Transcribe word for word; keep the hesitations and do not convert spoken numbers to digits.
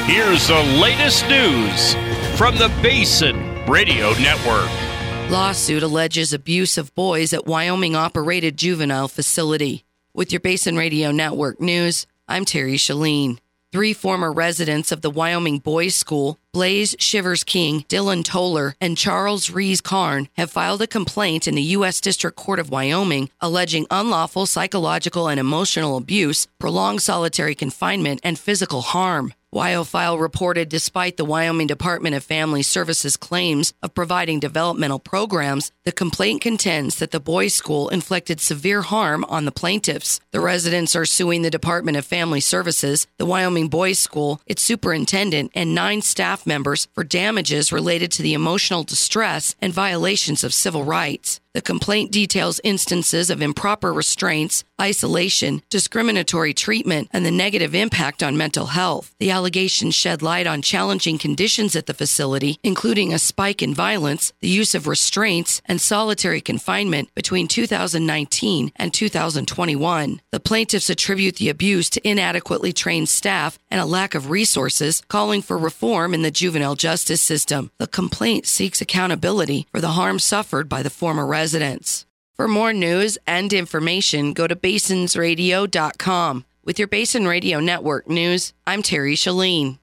Here's the latest news from the Basin Radio Network. Lawsuit alleges abuse of boys at Wyoming-operated juvenile facility. With your Basin Radio Network news, I'm Terry Shalene. Three former residents of the Wyoming Boys School, Blaze Shivers King, Dylan Toller, and Charles Rees Karn, have filed a complaint in the U S District Court of Wyoming alleging unlawful psychological and emotional abuse, prolonged solitary confinement, and physical harm. WyoFile reported despite the Wyoming Department of Family Services claims of providing developmental programs, the complaint contends that the boys' school inflicted severe harm on the plaintiffs. The residents are suing the Department of Family Services, the Wyoming Boys' School, its superintendent, and nine staff members for damages related to the emotional distress and violations of civil rights. The complaint details instances of improper restraints, isolation, discriminatory treatment, and the negative impact on mental health. The allegations shed light on challenging conditions at the facility, including a spike in violence, the use of restraints, and solitary confinement between two thousand nineteen and two thousand twenty-one. The plaintiffs attribute the abuse to inadequately trained staff and a lack of resources, calling for reform in the juvenile justice system. The complaint seeks accountability for the harm suffered by the former residents. Residents. For more news and information, go to basins radio dot com. With your Basin Radio Network news, I'm Terry Shalene.